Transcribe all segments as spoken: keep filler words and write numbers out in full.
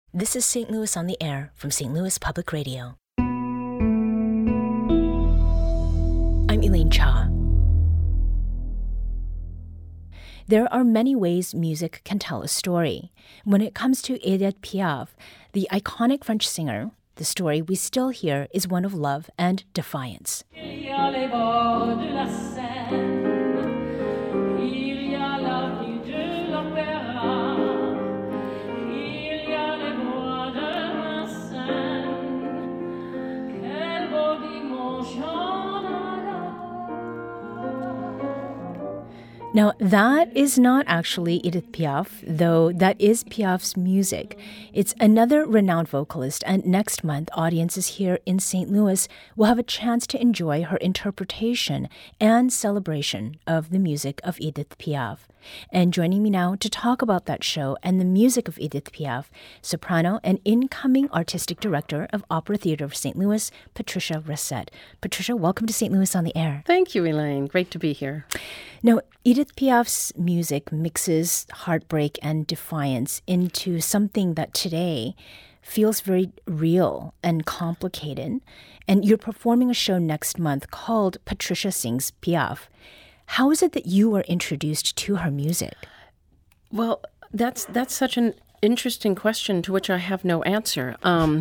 This is Saint Louis on the Air from Saint Louis Public Radio. I'm Elaine Cha. There are many ways music can tell a story. When it comes to Edith Piaf, the iconic French singer, the story we still hear is one of love and defiance. Now, that is not actually Edith Piaf, though that is Piaf's music. It's another renowned vocalist, and next month, audiences here in Saint Louis will have a chance to enjoy her interpretation and celebration of the music of Edith Piaf. And joining me now to talk about that show and the music of Edith Piaf, soprano and incoming artistic director of Opera Theatre of Saint Louis, Patricia Racette. Patricia, welcome to Saint Louis on the Air. Thank you, Elaine. Great to be here. Now, Edith Piaf's music mixes heartbreak and defiance into something that today feels very real and complicated. And you're performing a show next month called Patricia Sings Piaf. How is it that you were introduced to her music? Well, that's that's such an interesting question to which I have no answer. Um,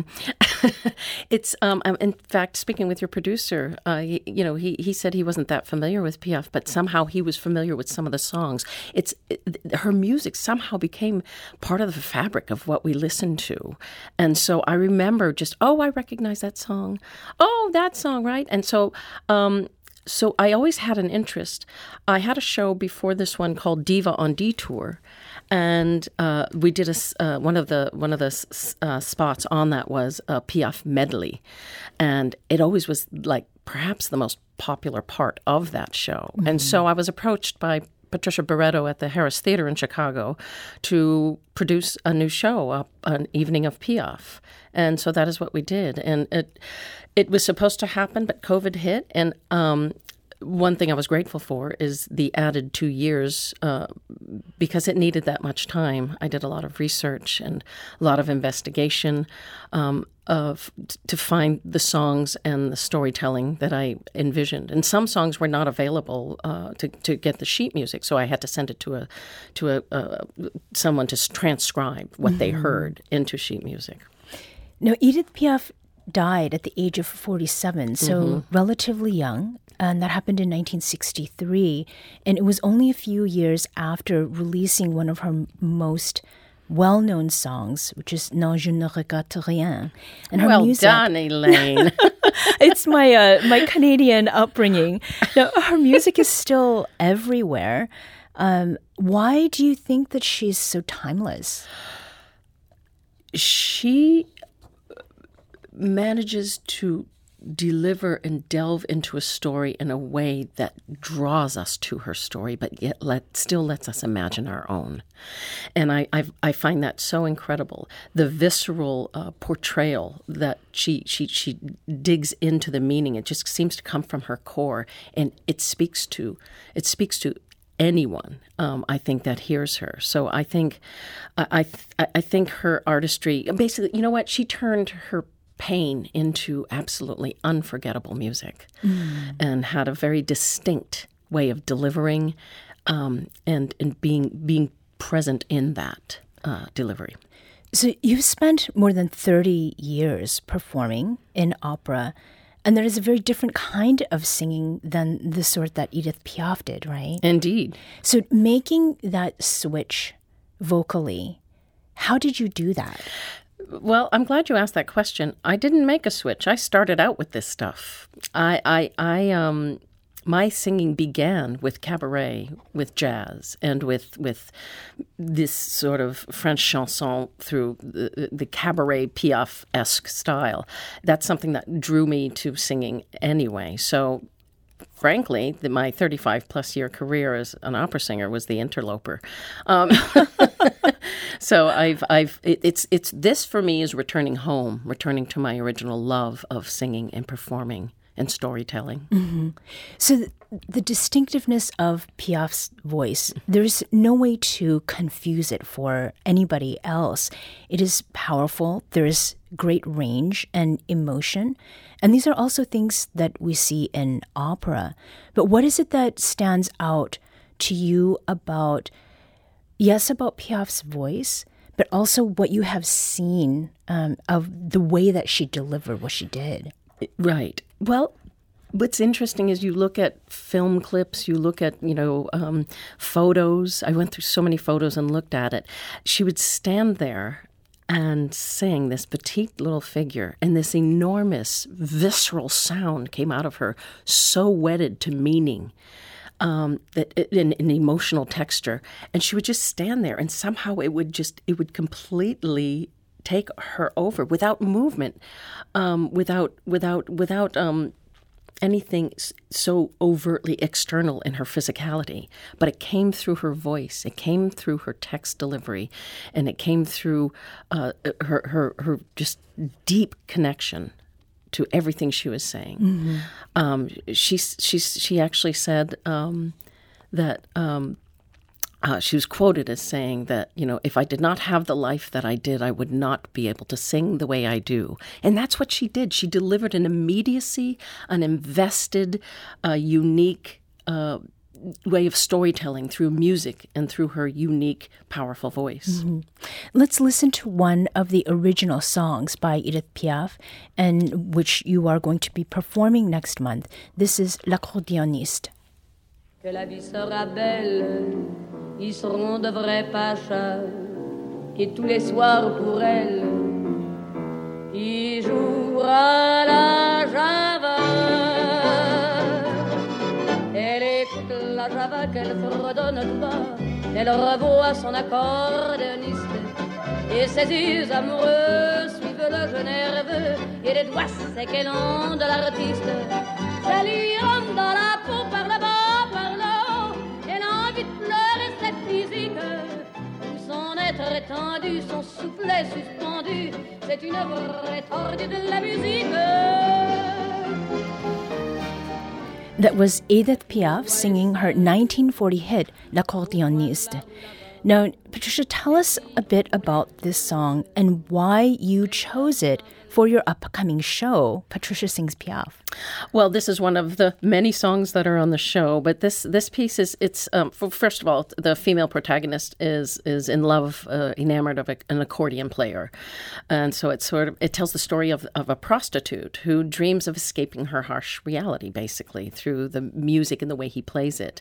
it's um, in fact, speaking with your producer, uh, you, you know, he he said he wasn't that familiar with Piaf, but somehow he was familiar with some of the songs. It's it, her music somehow became part of the fabric of what we listened to, and so I remember just oh, I recognize that song. Oh, that song, right? And so. Um, So I always had an interest. I had a show before this one called Diva on Detour, and uh, we did a uh, one of the one of the uh, spots on that was a Piaf medley, and it always was like perhaps the most popular part of that show. Mm-hmm. And so I was approached by Patricia Barreto at the Harris Theatre in Chicago to produce a new show, uh, an evening of Piaf. And so that is what we did. And it it was supposed to happen, but COVID hit. And um, one thing I was grateful for is the added two years uh, because it needed that much time. I did a lot of research and a lot of investigation um, of to find the songs and the storytelling that I envisioned. And some songs were not available uh, to to get the sheet music, so I had to send it to a to a uh, someone to transcribe what mm-hmm. they heard into sheet music. Now, Edith Piaf died at the age of forty-seven, so mm-hmm. relatively young, and that happened in nineteen sixty-three. And it was only a few years after releasing one of her most well-known songs, which is Non, je ne regrette rien. And her well music, done, Elaine. It's my uh, my Canadian upbringing. Now, her music is still everywhere. Um, why do you think that she's so timeless? She manages to deliver and delve into a story in a way that draws us to her story, but yet let, still lets us imagine our own. And I I, I find that so incredible. The visceral uh, portrayal that she, she she digs into the meaning, it just seems to come from her core, and it speaks to it speaks to anyone, um, I think, that hears her. So I think I I, I think her artistry, basically, you know what, she turned her pain into absolutely unforgettable music mm. and had a very distinct way of delivering um, and, and being being present in that uh, delivery. So you've spent more than thirty years performing in opera, and there is a very different kind of singing than the sort that Edith Piaf did, right? Indeed. So making that switch vocally, how did you do that? Well, I'm glad you asked that question. I didn't make a switch. I started out with this stuff. I, I, I, um, my singing began with cabaret, with jazz, and with with this sort of French chanson through the, the cabaret Piaf-esque style. That's something that drew me to singing anyway. So, frankly, the, my thirty-five plus year career as an opera singer was the interloper. Um, so I've, I've, it, it's, it's, this for me is returning home, returning to my original love of singing and performing and storytelling. Mm-hmm. So th- the distinctiveness of Piaf's voice, there's no way to confuse it for anybody else. It is powerful. There is great range and emotion. And these are also things that we see in opera. But what is it that stands out to you about, yes, about Piaf's voice, but also what you have seen um, of the way that she delivered what she did? Right. Well, what's interesting is you look at film clips, you look at, you know, um, photos. I went through so many photos and looked at it. She would stand there and sing, this petite little figure, and this enormous visceral sound came out of her, so wedded to meaning, um, that in, in emotional texture. And she would just stand there, and somehow it would just, it would completely take her over without movement, um, without, without, without, um, anything so overtly external in her physicality, but it came through her voice, it came through her text delivery, and it came through uh, her, her her just deep connection to everything she was saying. Mm-hmm. Um, she she she actually said um, that. Um, Uh, she was quoted as saying that, you know, if I did not have the life that I did, I would not be able to sing the way I do. And that's what she did. She delivered an immediacy, an invested, uh, unique uh, way of storytelling through music and through her unique, powerful voice. Mm-hmm. Let's listen to one of the original songs by Edith Piaf, and which you are going to be performing next month. This is L'accordéoniste. Que la vie sera belle, ils seront de vrais pachas, et tous les soirs pour elle, il jouera la java. Elle écoute la java qu'elle fredonne tout bas, elle revoit son accordéoniste, et ses yeux amoureux suivent le jeu nerveux, et les doigts secs et longs de l'artiste. Ça lui rentre dans la peau par le bas, par le haut, elle a envie de pleurer cette musique, où son être étendu, son soufflet suspendu, c'est une vraie tordue de la musique. That was Edith Piaf singing her nineteen forty hit, L'Accordéoniste. Now, Patricia, tell us a bit about this song and why you chose it for your upcoming show, Patricia Sings Piaf. Well, this is one of the many songs that are on the show, but this this piece is, it's, um, first of all, the female protagonist is is in love, uh, enamored of a, an accordion player. And so it's sort of, it tells the story of, of a prostitute who dreams of escaping her harsh reality, basically, through the music and the way he plays it.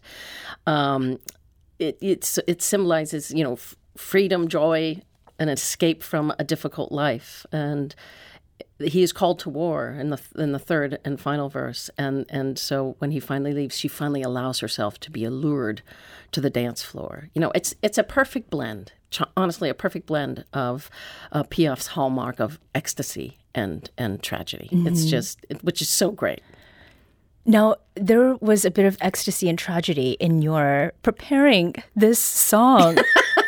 Um, it it's it symbolizes, you know, f- freedom, joy, an escape from a difficult life. And he is called to war in the in the third and final verse, and and so when he finally leaves, she finally allows herself to be allured to the dance floor. You know, it's it's a perfect blend, honestly, a perfect blend of uh, Piaf's hallmark of ecstasy and and tragedy. Mm-hmm. It's just, which is so great. Now, there was a bit of ecstasy and tragedy in your preparing this song.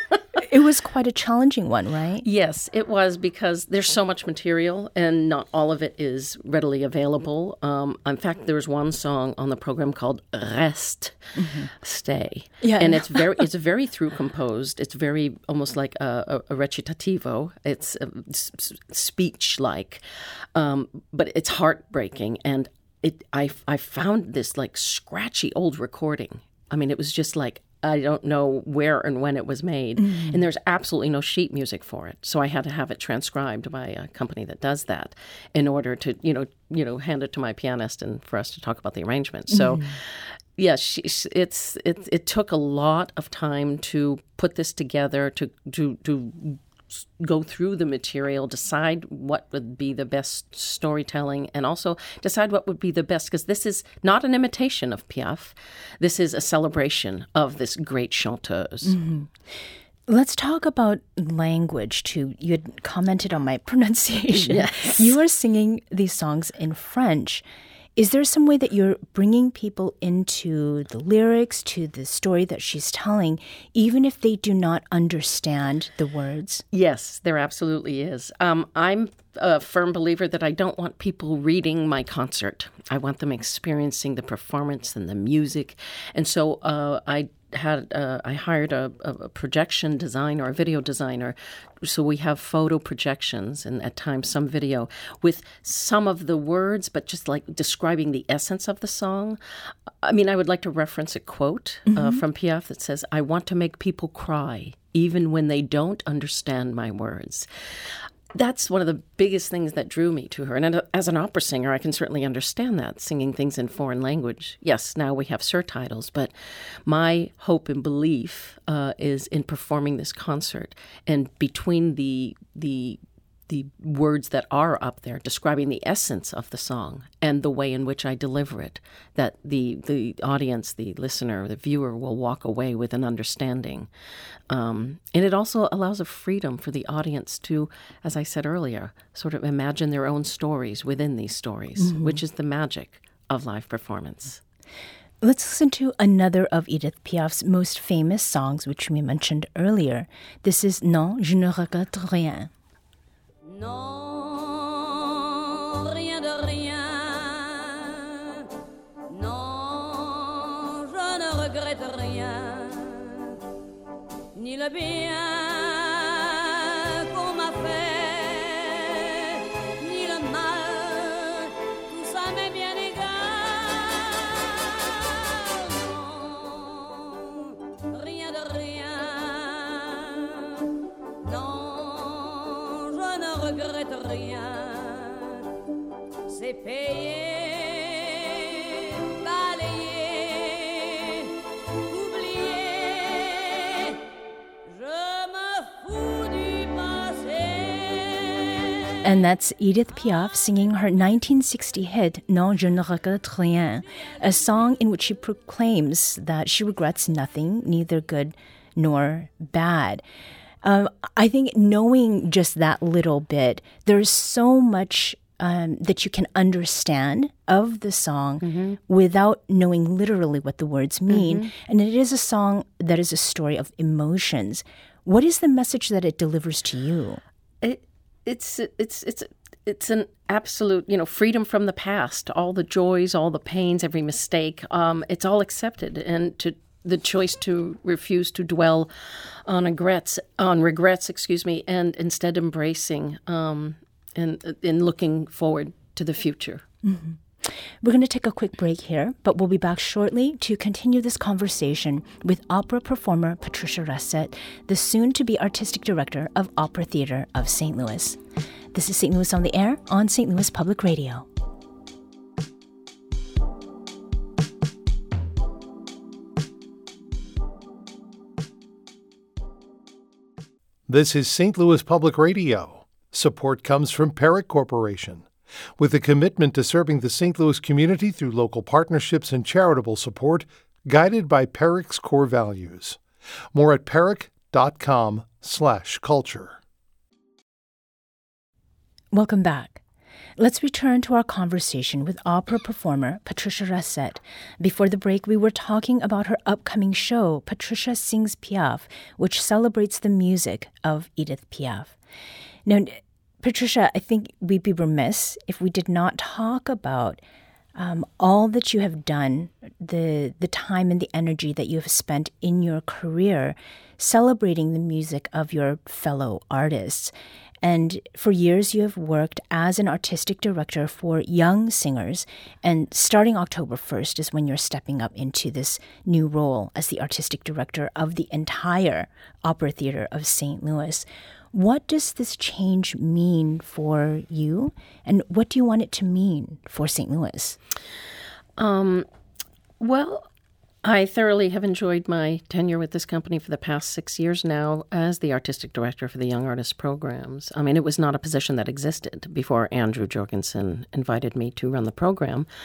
It was quite a challenging one, right? Yes, it was, because there's so much material and not all of it is readily available. Um, in fact, there's one song on the program called Reste, mm-hmm. Stay. Yeah, and it's very it's very through composed. It's very almost like a, a, a recitativo. It's uh, speech-like, um, but it's heartbreaking. And it I, I found this like scratchy old recording. I mean, it was just like, I don't know where and when it was made. Mm. And there's absolutely no sheet music for it. So I had to have it transcribed by a company that does that in order to, you know, you know, hand it to my pianist and for us to talk about the arrangement. So, mm. yeah, she, it's it, it took a lot of time to put this together, to to to go through the material, decide what would be the best storytelling, and also decide what would be the best, because this is not an imitation of Piaf. This is a celebration of this great chanteuse. Mm-hmm. Let's talk about language, too. You had commented on my pronunciation. Yes. You are singing these songs in French. is there some way that you're bringing people into the lyrics, to the story that she's telling, even if they do not understand the words? Yes, there absolutely is. Um, I'm a firm believer that I don't want people reading my concert. I want them experiencing the performance and the music. And so uh, I had uh, I hired a, a projection designer, a video designer. So we have photo projections and at times some video with some of the words, but just like describing the essence of the song. I mean, I would like to reference a quote mm-hmm. uh, from Piaf that says, "I want to make people cry, even when they don't understand my words." That's one of the biggest things that drew me to her. And as an opera singer, I can certainly understand that, singing things in foreign language. Yes, now we have surtitles, but my hope and belief uh, is in performing this concert. And between the the the words that are up there describing the essence of the song and the way in which I deliver it, that the, the audience, the listener, the viewer will walk away with an understanding. Um, and it also allows a freedom for the audience to, as I said earlier, sort of imagine their own stories within these stories, mm-hmm. which is the magic of live performance. Let's listen to another of Edith Piaf's most famous songs, which we mentioned earlier. This is Non, je ne regrette rien. Non, rien de rien. Non, je ne regrette rien. Ni le bien qu'on m'a fait, ni le mal, tout ça m'est bien égal. Non, rien de rien. Non, je ne regrette rien. C'est payé, balayé, oublié. Je me fous du passé. And that's Edith Piaf singing her nineteen sixty hit, Non, je ne regrette rien, a song in which she proclaims that she regrets nothing, neither good nor bad. Um, I think knowing just that little bit, there's so much um, that you can understand of the song mm-hmm. without knowing literally what the words mean. Mm-hmm. And it is a song that is a story of emotions. What is the message that it delivers to you? It, it's it's it's it's an absolute, you know, freedom from the past. All the joys, all the pains, every mistake. Um, it's all accepted, and to the choice to refuse to dwell on regrets, on regrets, excuse me, and instead embracing um, and in looking forward to the future. Mm-hmm. We're going to take a quick break here, but we'll be back shortly to continue this conversation with opera performer Patricia Racette, the soon-to-be artistic director of Opera Theatre of Saint Louis. This is Saint Louis on the Air on Saint Louis Public Radio. This is Saint Louis Public Radio. Support comes from Perrick Corporation. With a commitment to serving the Saint Louis community through local partnerships and charitable support, guided by Perrick's core values. More at perrick.com slash culture. Welcome back. Let's return to our conversation with opera performer Patricia Racette. Before the break, we were talking about her upcoming show, Patricia Sings Piaf, which celebrates the music of Edith Piaf. Now, Patricia, I think we'd be remiss if we did not talk about um, all that you have done, the the time and the energy that you have spent in your career celebrating the music of your fellow artists. And for years, you have worked as an artistic director for young singers. And starting October first is when you're stepping up into this new role as the artistic director of the entire Opera Theatre of Saint Louis. What does this change mean for you? And what do you want it to mean for Saint Louis? Um, well, I thoroughly have enjoyed my tenure with this company for the past six years now as the artistic director for the Young Artist programs. I mean, it was not a position that existed before Andrew Jorgensen invited me to run the program.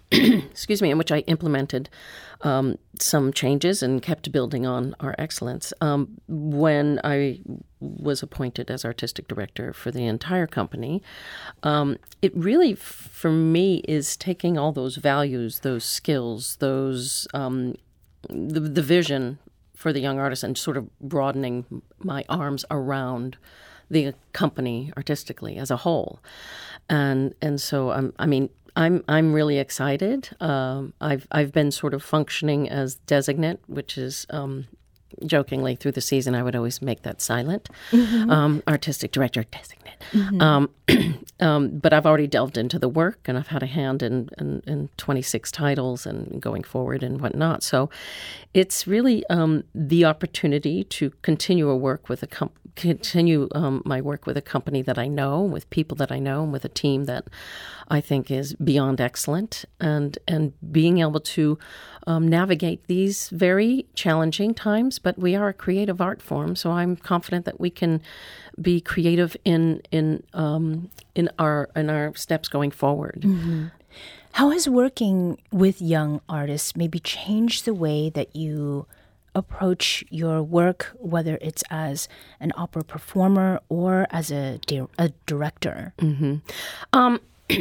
excuse me, in which I implemented um, some changes and kept building on our excellence. Um, when I was appointed as artistic director for the entire company, um, it really, for me, is taking all those values, those skills, those um, the, the vision for the young artist and sort of broadening my arms around the company artistically as a whole. And and so, um, I mean, I'm I'm really excited. Um, I've I've been sort of functioning as designate, which is um, jokingly through the season I would always make that silent. Mm-hmm. Um, artistic director designate. Mm-hmm. Um, um, but I've already delved into the work, and I've had a hand in, in, in twenty-six titles and going forward and whatnot. So it's really um, the opportunity to continue a work with a com- continue um, my work with a company that I know, with people that I know, and with a team that I think is beyond excellent, and and being able to um, navigate these very challenging times. But we are a creative art form, so I'm confident that we can be creative in in um, in our in our steps going forward. Mm-hmm. How has working with young artists maybe changed the way that you approach your work, whether it's as an opera performer or as a, di- a director? Mm-hmm. Um,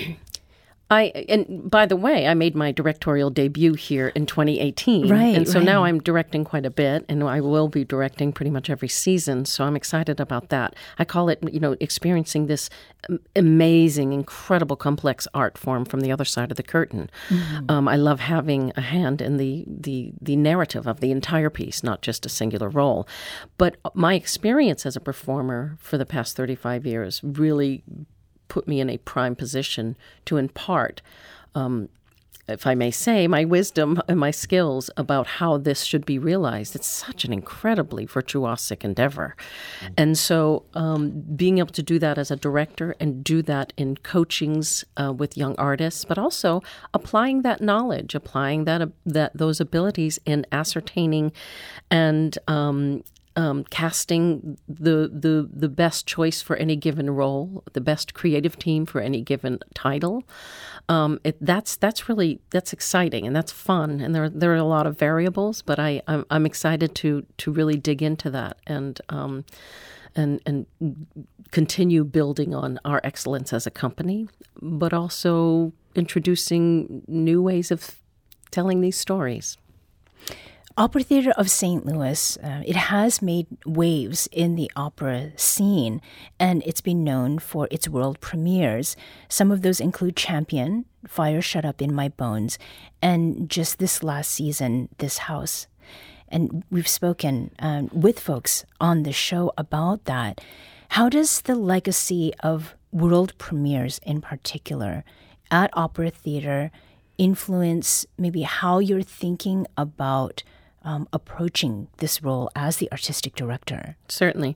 I and by the way, I made my directorial debut here in twenty eighteen, right? And so right. now I'm directing quite a bit, and I will be directing pretty much every season. So I'm excited about that. I call it, you know, experiencing this amazing, incredible, complex art form from the other side of the curtain. Mm-hmm. Um, I love having a hand in the the the narrative of the entire piece, not just a singular role. But my experience as a performer for the past thirty-five years really put me in a prime position to impart, um, if I may say, my wisdom and my skills about how this should be realized. It's such an incredibly virtuosic endeavor. Mm-hmm. And so um, being able to do that as a director and do that in coachings uh, with young artists, but also applying that knowledge, applying that, uh, that those abilities in ascertaining and um, Um, casting the, the the best choice for any given role, the best creative team for any given title. Um, it, that's that's really that's exciting and that's fun, and there there are a lot of variables. But I I'm, I'm excited to to really dig into that and um, and and continue building on our excellence as a company, but also introducing new ways of telling these stories. Opera Theater of Saint Louis, uh, it has made waves in the opera scene, and it's been known for its world premieres. Some of those include Champion, Fire Shut Up in My Bones, and just this last season, This House. And we've spoken um, with folks on the show about that. How does the legacy of world premieres in particular at Opera Theater influence maybe how you're thinking about Um, approaching this role as the artistic director? Certainly.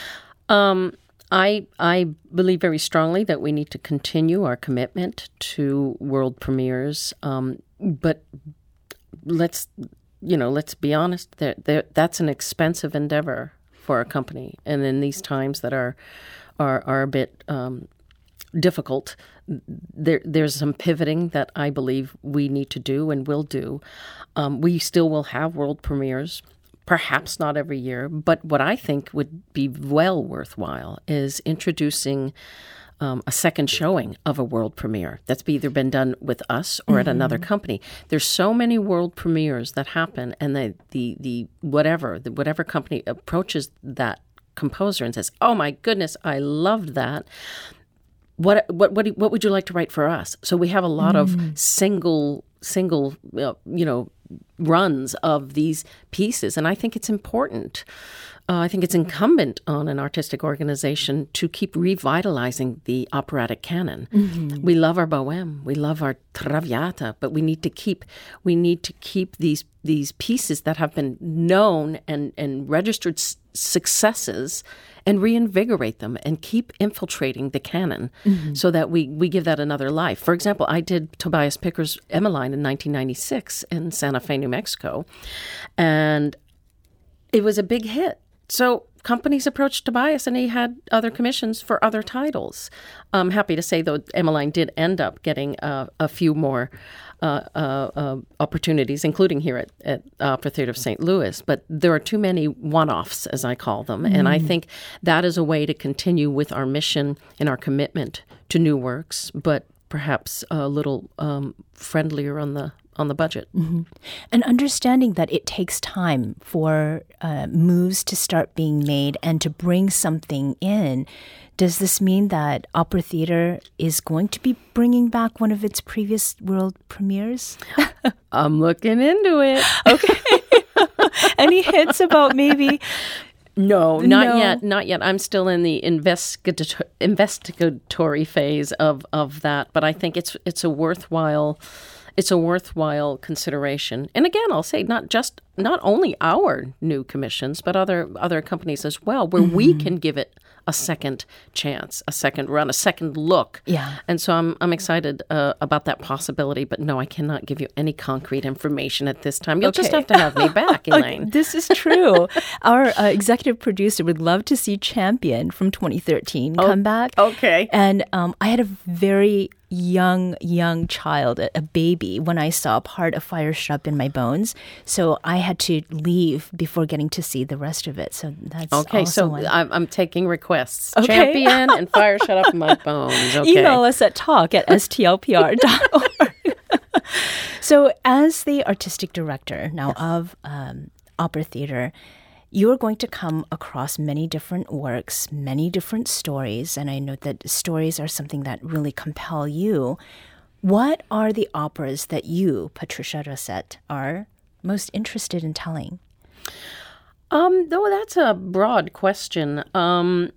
Um, I I believe very strongly that we need to continue our commitment to world premieres. Um, but let's, you know, let's be honest, that that's an expensive endeavor for a company. And in these times that are, are, are a bit um, difficult, There, there's some pivoting that I believe we need to do and will do. Um, we still will have world premieres, perhaps not every year, but what I think would be well worthwhile is introducing um, a second showing of a world premiere that's either been done with us or mm-hmm. at another company. There's so many world premieres that happen, and the the, the whatever the whatever company approaches that composer and says, "Oh my goodness, I loved that. What what what what would you like to write for us?" So we have a lot mm. of single single uh, you know runs of these pieces, and I think it's important. Uh, I think it's incumbent on an artistic organization to keep revitalizing the operatic canon. Mm-hmm. We love our Bohème, we love our Traviata, but we need to keep we need to keep these these pieces that have been known and and registered s- successes, and reinvigorate them and keep infiltrating the canon mm-hmm. so that we, we give that another life. For example, I did Tobias Picker's Emmeline in nineteen ninety-six in Santa Fe, New Mexico, and it was a big hit. So companies approached Tobias, and he had other commissions for other titles. I'm happy to say, though, Emmeline did end up getting uh, a few more uh, uh, uh, opportunities, including here at, at Opera Theatre of Saint Louis. But there are too many one-offs, as I call them. Mm. And I think that is a way to continue with our mission and our commitment to new works, but perhaps a little um, friendlier on the on the budget. Mm-hmm. And understanding that it takes time for uh, moves to start being made and to bring something in. Does this mean that Opera Theatre is going to be bringing back one of its previous world premieres? I'm looking into it. Okay. Any hints about maybe... No, not no. yet. Not yet. I'm still in the investigator- investigatory phase of, of that. But I think it's it's a worthwhile it's a worthwhile consideration. And again, I'll say not just not only our new commissions, but other other companies as well, where mm-hmm. we can give it a second chance, a second run, a second look. Yeah. And so I'm I'm excited uh, about that possibility. But no, I cannot give you any concrete information at this time. You'll okay. just have to have me back, Elaine. Okay, this is true. Our uh, executive producer would love to see Champion from twenty thirteen oh, come back. Okay. And um, I had a very young, young child, a, a baby, when I saw Part of Fire Shut Up in My Bones. So I had to leave before getting to see the rest of it. So that's okay. Also so one. I'm, I'm taking requests. Okay. Champion and Fire Shut Up in My Bones. Okay. Email us at talk at s t l p r dot org. So as the artistic director now yes. of um, Opera Theatre, you are going to come across many different works, many different stories, and I know that stories are something that really compel you. What are the operas that you, Patricia Racette, are most interested in telling? Um, though that's a broad question. Um,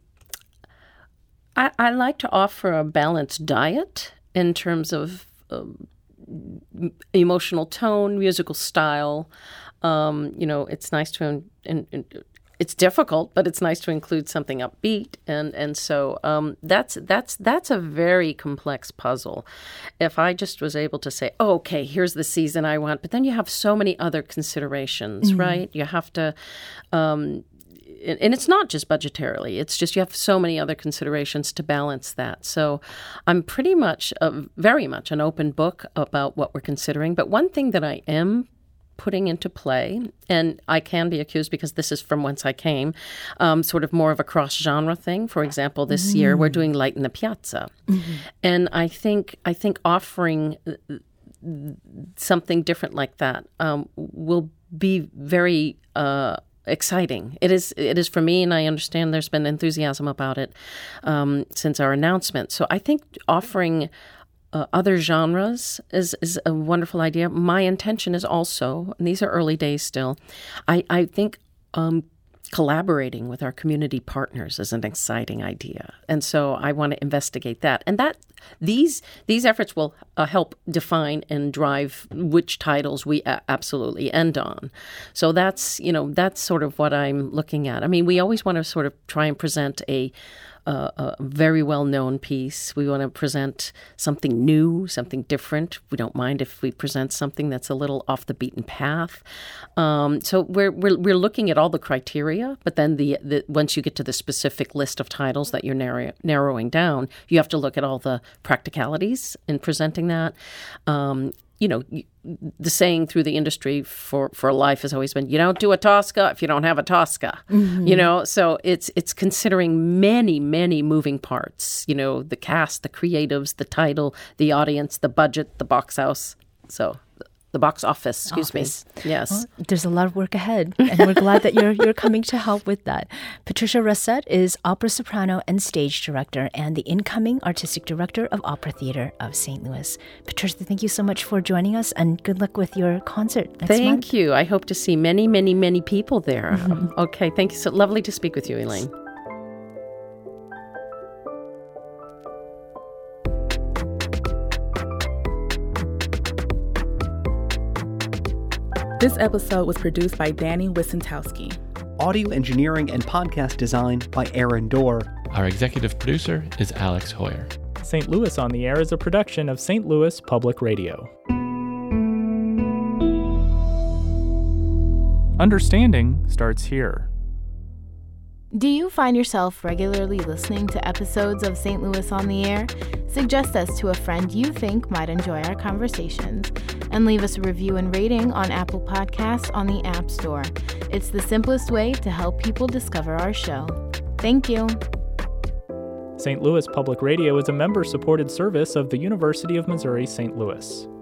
I, I like to offer a balanced diet in terms of uh, emotional tone, musical style. Um, you know, it's nice to, in, in, in, it's difficult, but it's nice to include something upbeat, and and so um, that's that's that's a very complex puzzle. If I just was able to say, oh, okay, here's the season I want, but then you have so many other considerations, mm-hmm. right? You have to. Um, And it's not just budgetarily. It's just you have so many other considerations to balance that. So I'm pretty much, a, very much an open book about what we're considering. But one thing that I am putting into play, and I can be accused because this is from whence I came, um, sort of more of a cross-genre thing. For example, this mm-hmm. year we're doing Light in the Piazza. Mm-hmm. And I think I think offering something different like that um, will be very... Uh, exciting. It is It is for me, and I understand there's been enthusiasm about it um, since our announcement. So I think offering uh, other genres is, is a wonderful idea. My intention is also, and these are early days still, I, I think um, collaborating with our community partners is an exciting idea. And so I want to investigate that. And that these these efforts will uh, help define and drive which titles we a- absolutely end on. So that's, you know, that's sort of what I'm looking at. I mean, we always want to sort of try and present a Uh, a very well-known piece. We want to present something new, something different. We don't mind if we present something that's a little off the beaten path. Um, so we're, we're we're looking at all the criteria, but then the, the once you get to the specific list of titles that you're narrow, narrowing down, you have to look at all the practicalities in presenting that. Um, you know, the saying through the industry for, for life has always been, you don't do a Tosca if you don't have a Tosca, mm-hmm. you know, so it's it's considering many, many moving parts, you know, the cast, the creatives, the title, the audience, the budget, the box house, so the box office, excuse office. me. Yes. Well, there's a lot of work ahead, and we're glad that you're you're coming to help with that. Patricia Racette is opera soprano and stage director and the incoming artistic director of Opera Theatre of Saint Louis. Patricia, thank you so much for joining us, and good luck with your concert next thank month. Thank you. I hope to see many, many, many people there. Mm-hmm. Okay, thank you. So lovely to speak with you, Elaine. This episode was produced by Danny Wissentowski. Audio engineering and podcast design by Aaron Dorr. Our executive producer is Alex Hoyer. Saint Louis on the Air is a production of Saint Louis Public Radio. Understanding starts here. Do you find yourself regularly listening to episodes of Saint Louis on the Air? Suggest us to a friend you think might enjoy our conversations, and leave us a review and rating on Apple Podcasts on the App Store. It's the simplest way to help people discover our show. Thank you. Saint Louis Public Radio is a member-supported service of the University of Missouri Saint Louis.